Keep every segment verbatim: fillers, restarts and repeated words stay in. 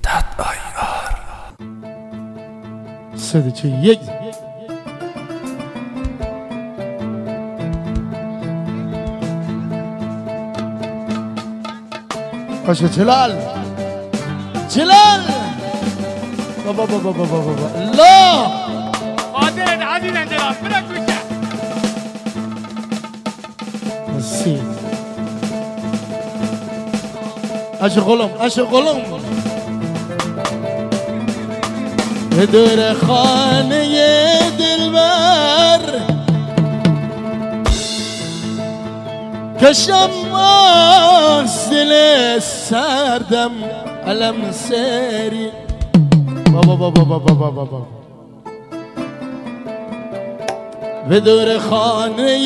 صد آیار سه چه یک باشه. جلال جلال بابا بابا بابا بابا لا قادر عزيزا جلال برا كوشة نسيت اشغلهم اشغلهم دور خانه دلبر کشم از دل سردم علم سری بابا بابا بابا بابا بابا به دور خانه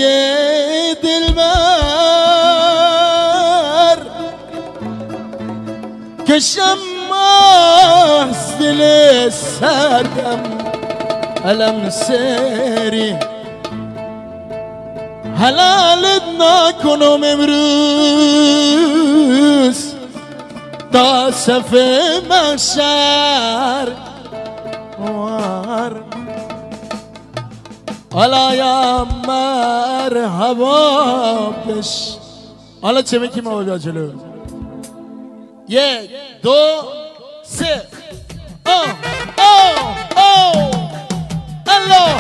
دلبر کشم از دل سردم علم سری حلالت نکنم امروز تا صف محشر حالا یا مرحبا بش. حالا چه میگیم آقا جلو؟ یک دو سه آه آه آه الله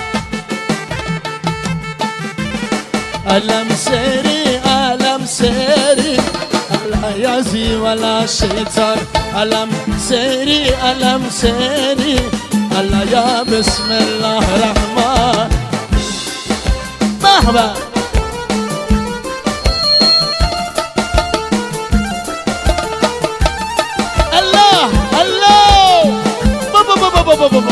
علم سری علم سری لا یازی ولا شیطان علم سری علم سری الله یا بسم الله الرحمن مرحبا الله الله بابا بابا بابا بابا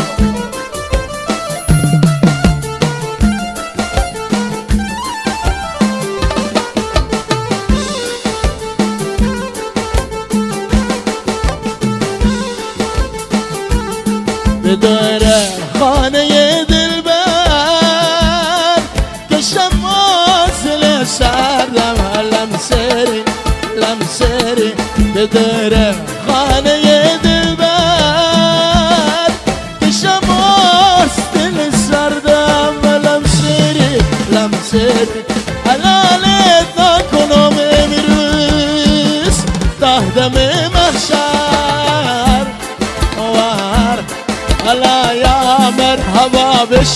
به دور خانه دلبر کشم آزل سردم علم سری علم سری به دور خانه دلبر کشم آزل سردم علم سری علم سری حلالت نکنم امروز تهدم محشر هلا يا مرحبا بش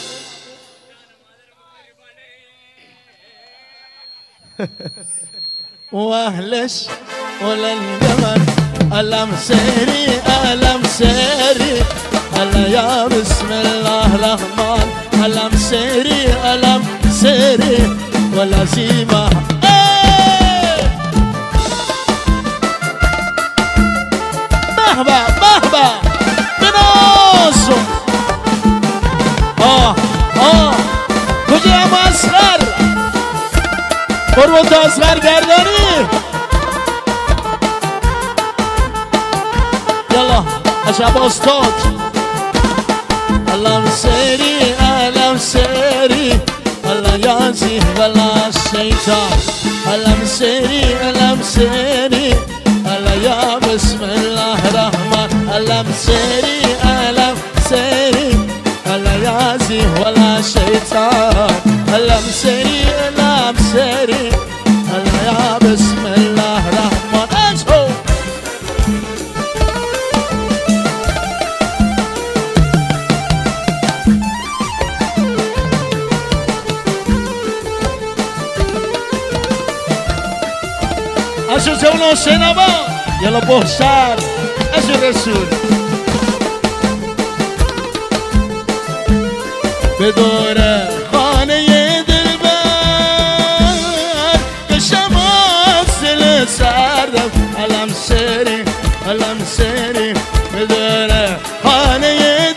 واهلش ولا القمر ألم سيري ألم سيري هلا يا بسم الله الرحمن ألم سيري ألم سيري ولا زيمة مرحبا مرحبا آه آه کجا هم اصغر قربت اصغر گردانی یلا عشب استاد علم سری علم سری الله یازی ولا شیطان علم سری علم سری الله یا بسم الله الرحمن علم سری علم سری الله یازی ولا شیطان علم سری علم سری الله یا بسم الله الرحمن اشو اشو جونو شنوا یلا بوشار اشو رسول به دور خانه دلبر کشم آزل سردم علم سری علم سری به دور خانه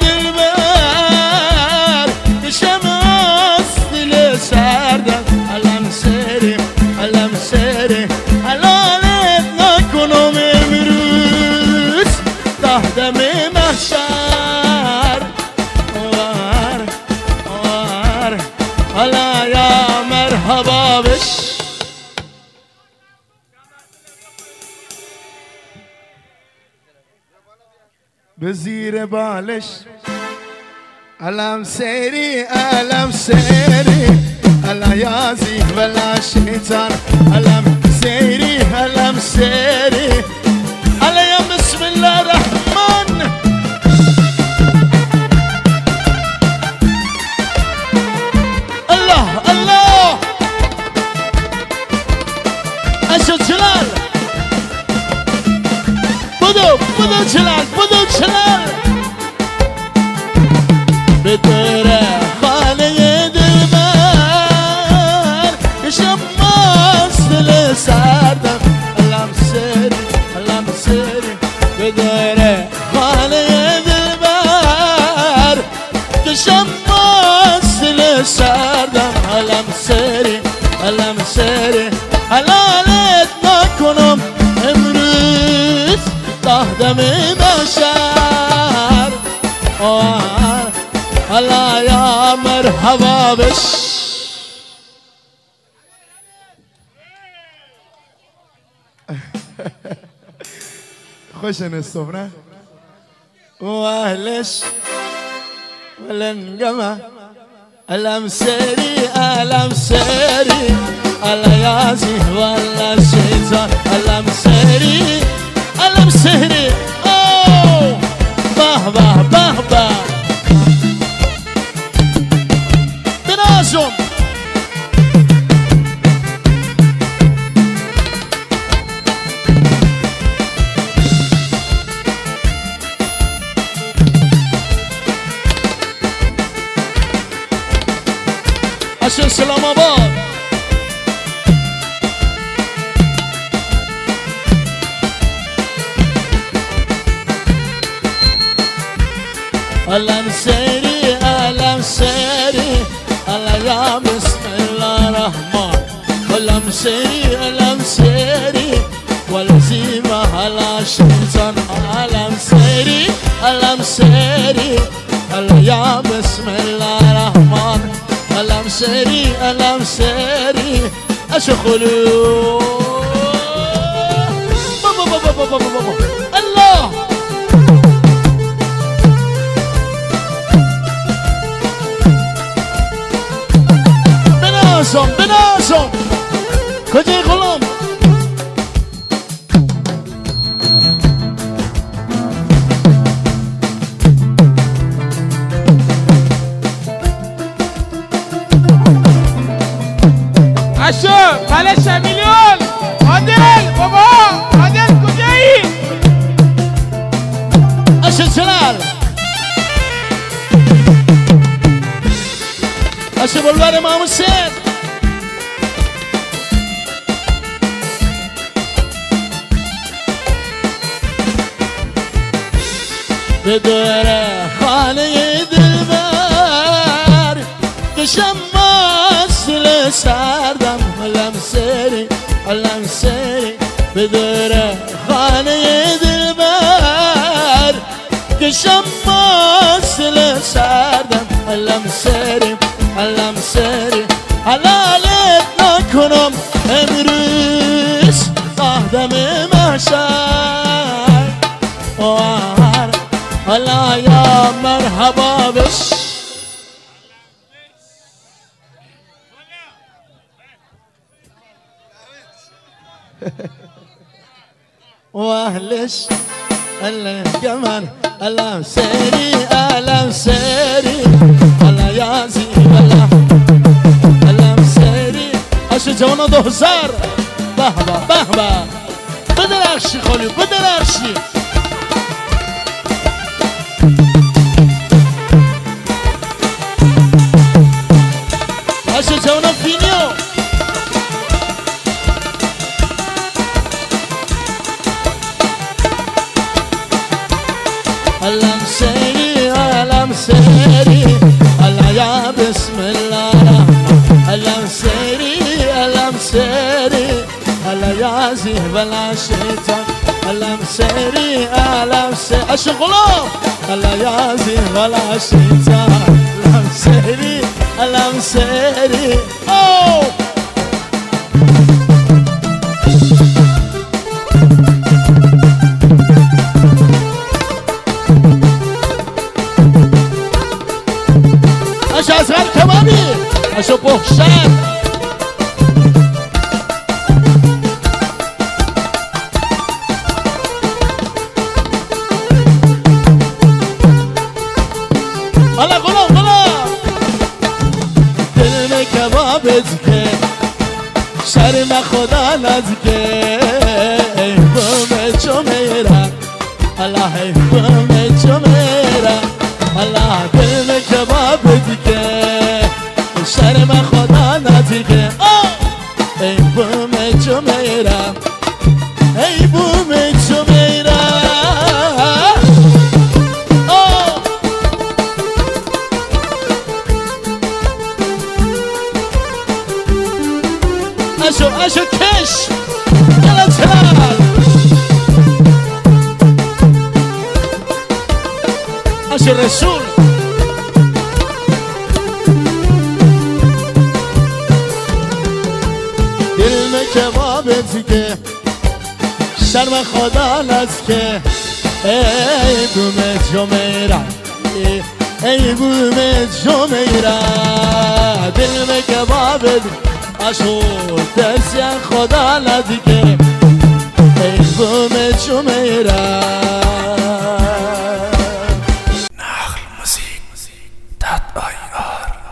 دلبر کشم آزل سردم علم سری علم سری حلالت نکنم امروز تهدم محشر به زیر بالش علم سیری علم سیری الا یازی ولا شیطان علم سیری علم سیری علیم بسم الله الرحمن الله الله اشو جلال بدو بدو جلال بدو جلال بدره خانه دلبر شماس دل سردم علم سری علم سری بدره خانه دلبر شماس دل سردم علم سری علم سری حلالت نکنم امروز داهدم بشر هلا يا مرحبا بش خوش نصفنا واهلش ولنقمة ألم سيري ألم سيري ألا يازي ولا الشيطان ألم سيري ألم سيري أوه باه باه باه باه بنازم عشان سلام آباد ألم سيري ألم سيري ألا يا بسم الله الرحمن ألم سيري ألم سيري والزيمة على شيطان ألم سيري ألم سيري ألا يا بسم الله الرحمن ألم سيري ألم سيري أشخلو بابا بابا بابا بابا الله بنازم بنازم کجای غلام اشو بلش میلیون عادل بابا عادل کجایی اشو جلال اشو بلوار امام حسین به دور خانه دلبر کشم ماست سردم علم سری علم سری به دور خانه دلبر کشم ماست سردم علم سری علم سری حلالت نکنم امروز آدم محشر هلا يا مرحبا بش واهلش الجمال ألم سيري ألم سيري هلا يا زي هلا ألم سيري أشو جوانا دو هزار بهبا بهبا بدرخشي خالي بدرخشي أشو جوانا فينيو ألم سيري ألم سيري ألا يا بسم الله الرحمن ألم سيري ألم سيري ألا يا زي بلا شيطان ألم سيري ألم سيري أشغله ألا يا زي بلا شيطان ألم سيري ألم سيري أوه شرم خدا نزدیکه ای بوم جمیره الله ای بوم جمیره الله دل کباب دیگه شرم خدا نزدیکه ای بوم جمیره ای بوم جمیره اشو اشو کش یلا چلال اشو رسول دل میں کبابت که شرم خدا نست که ای بوم جمیره ای بوم جمیره دل میں کبابت اشو دست خدا ندیگه ای بوم جمیره